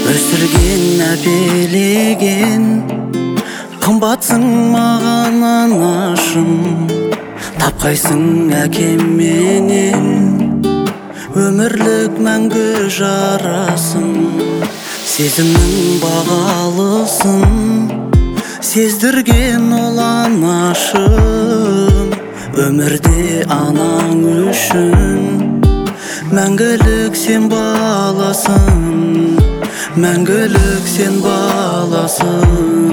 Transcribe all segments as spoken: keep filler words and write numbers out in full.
өсірген әпелеген қымбатсың маған анашым, тапқайсың әкем менен өмірлік мәңгі жарасын. Сезімнің бағалысын сездірген ол анашым, өмірде анаң үшін мәңгілік сен баласың, мәңгілік сен баласың.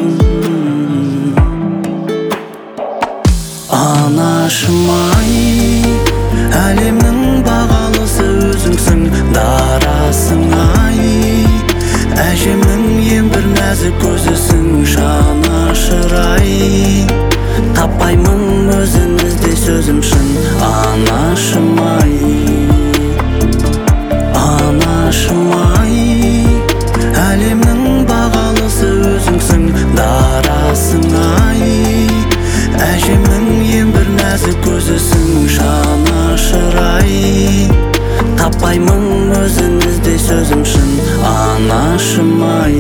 Анашым-ай, әлемнің бағалысы өзіңсің, дарасың-ай, әжемнің ең бір нәзік көзісің, жанашыр-ай, таппаймын өзіңізде сөзім шын. Анашым-ай, анашым-ай, әлемнің бағалысы өзіңсің, дарасың-ай, әжемнің ең бір нәзік көзісің, жанашыр-ай, таппаймын өзіңізде сөзім шын. Анашым-ай,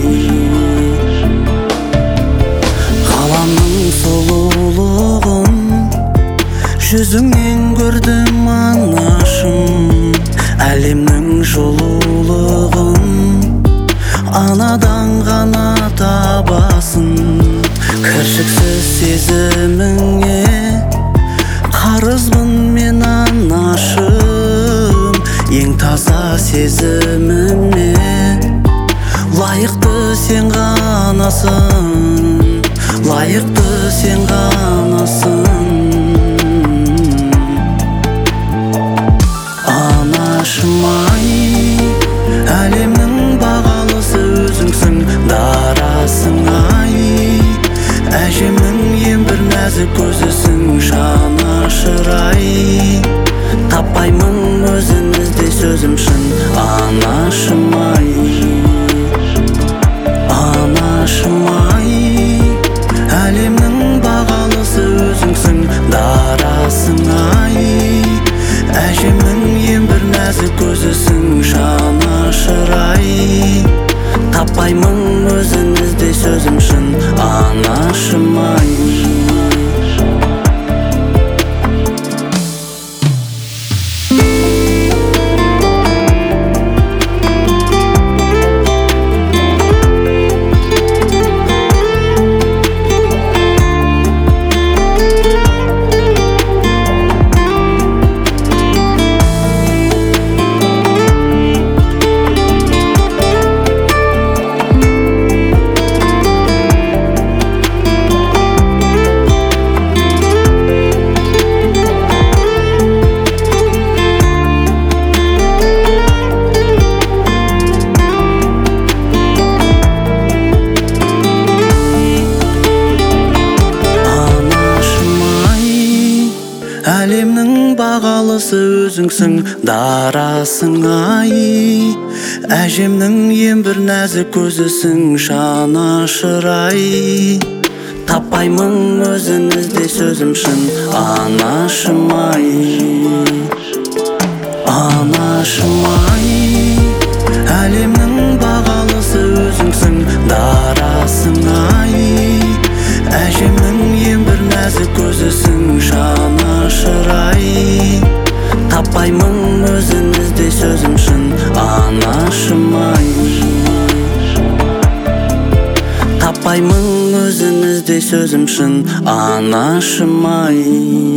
ғаламның сұлулығын жүзіңнен көрдім анашым, әлемнің жылулығын анадан ғана табасын. Кіршіксіз сезіміңе қарызбын мен анашым, ең таза сезіміме лайықты сен ғанасың, лайықты сен ғанасың. Анашым-ай, әлемнің бағалысы өзіңсің, дарасың-ай, әжемнің ең бір нәзік көзісің, жанашыр-ай, таппаймын өзіңізде сөзім шын. Анашым-ай, анашым-ай, әлемнің бағалысы өзіңсің, дарасың-ай, әжемнің ең бір нәзік көзісің, жанашыр-ай, таппаймын өзіңізде сөзім шын. Анашым-ай, әлемнің бағалысы өзіңсің, дарасың-ай, әжемнің ең бір нәзік көзісің, жанашыр-ай, таппаймын өзіңізде сөзім шын. Анашым-ай, анашым-ай, әлемнің бағалысы өзіңсің, дарасың-ай, әжемнің ең бір нәзік көзісің, жанашыр-ай, таппаймын өзіңізде сөзім шын. Анашым-ай, таппаймын өзіңізде сөзім шын. Анашым-ай.